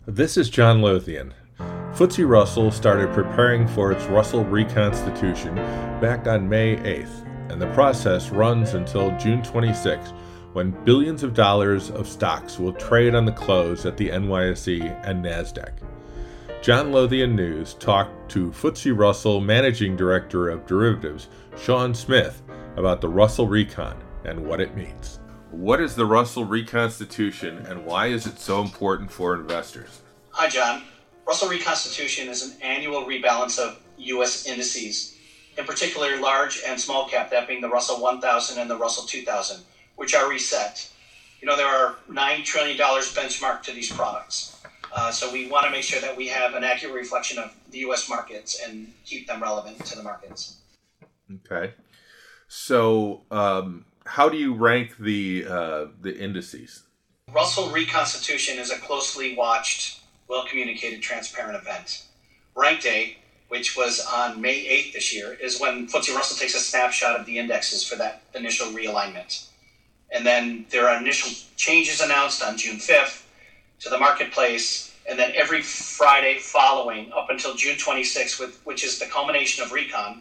This is John Lothian. FTSE Russell started preparing for its Russell reconstitution back on May 8th, and the process runs until June 26th, when billions of dollars of stocks will trade on the close at the NYSE and NASDAQ. John Lothian News talked to FTSE Russell Managing Director of Derivatives, Sean Smith, about the Russell Recon and what it means. What is the Russell reconstitution and why is it so important for investors? Hi, John. Russell reconstitution is an annual rebalance of U.S. indices, in particular large and small cap, that being the Russell 1000 and the Russell 2000, which are reset. There are $9 trillion benchmarked to these products. So we want to make sure that we have an accurate reflection of the U.S. markets and keep them relevant to the markets. Okay. So how do you rank the indices? Russell reconstitution is a closely watched, well-communicated, transparent event. Rank Day, which was on May 8th this year, is when FTSE Russell takes a snapshot of the indexes for that initial realignment. And then there are initial changes announced on June 5th to the marketplace, and then every Friday following up until June 26th, which is the culmination of Recon,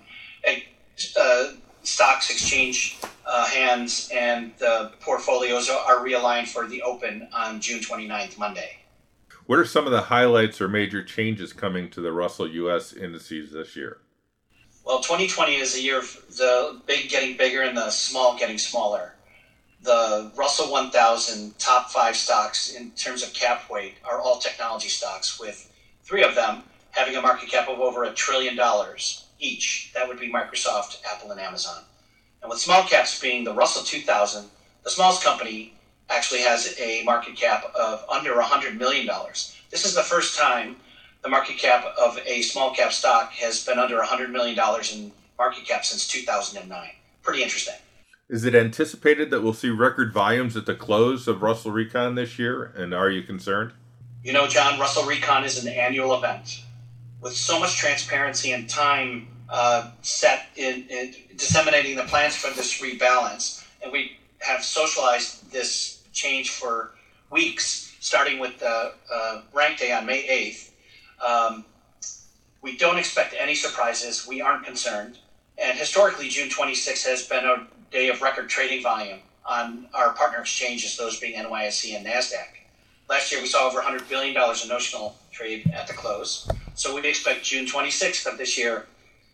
stocks exchange hands and the portfolios are realigned for the open on June 29th, Monday. What are some of the highlights or major changes coming to the Russell U.S. indices this year? Well, 2020 is the year of the big getting bigger and the small getting smaller. The Russell 1000 top 5 stocks in terms of cap weight are all technology stocks, with 3 of them having a market cap of over $1 trillion each. That would be Microsoft, Apple, and Amazon. And with small caps being the Russell 2000, the smallest company actually has a market cap of under $100 million. This is the first time the market cap of a small cap stock has been under $100 million in market cap since 2009. Pretty interesting. Is it anticipated that we'll see record volumes at the close of Russell Recon this year? And are you concerned? John, Russell Recon is an annual event with so much transparency and time set in disseminating the plans for this rebalance. And we have socialized this change for weeks, starting with the Rank Day on May 8th. We don't expect any surprises. We aren't concerned. And historically, June 26th has been a day of record trading volume on our partner exchanges, those being NYSE and NASDAQ. Last year, we saw over $100 billion in notional trade at the close. So we expect June 26th of this year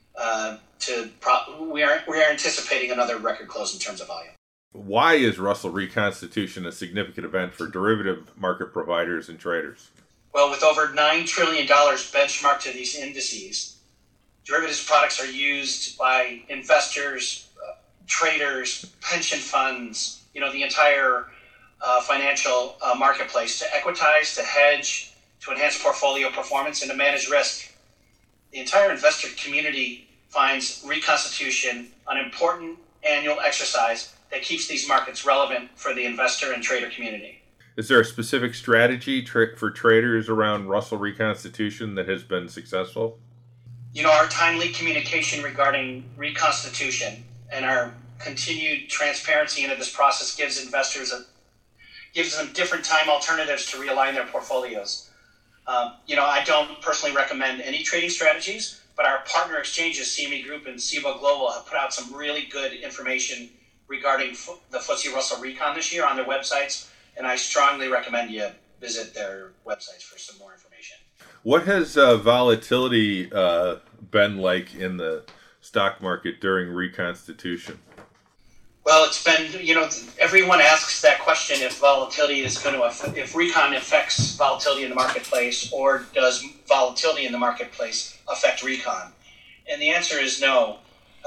we are anticipating another record close in terms of volume. Why is Russell reconstitution a significant event for derivative market providers and traders? Well, with over $9 trillion benchmarked to these indices, derivatives products are used by investors, traders, pension funds, the entire financial marketplace to equitize, to hedge, to enhance portfolio performance, and to manage risk. The entire investor community finds reconstitution an important annual exercise that keeps these markets relevant for the investor and trader community. Is there a specific strategy for traders around Russell reconstitution that has been successful? Our timely communication regarding reconstitution and our continued transparency into this process gives investors gives them different time alternatives to realign their portfolios. I don't personally recommend any trading strategies, but our partner exchanges, CME Group and Cboe Global, have put out some really good information regarding the FTSE Russell Recon this year on their websites, and I strongly recommend you visit their websites for some more information. What has volatility been like in the stock market during reconstitution? Well, it's been, everyone asks that question if volatility is if Recon affects volatility in the marketplace, or does volatility in the marketplace affect Recon? And the answer is no.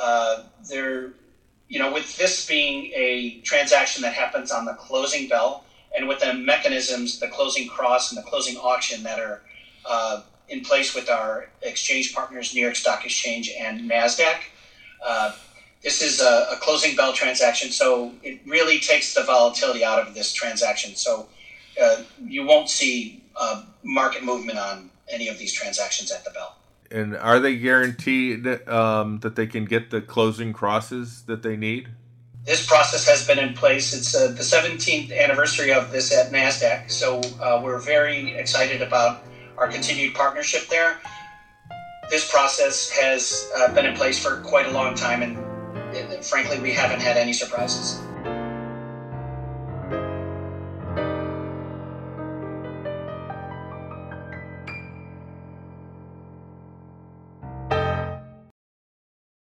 With this being a transaction that happens on the closing bell, and with the mechanisms, the closing cross and the closing auction that are in place with our exchange partners, New York Stock Exchange and NASDAQ, this is a closing bell transaction, so it really takes the volatility out of this transaction. So you won't see market movement on any of these transactions at the bell. And are they guaranteed that they can get the closing crosses that they need? This process has been in place. It's the 17th anniversary of this at NASDAQ, so we're very excited about our continued partnership there. This process has been in place for quite a long time, and frankly, we haven't had any surprises.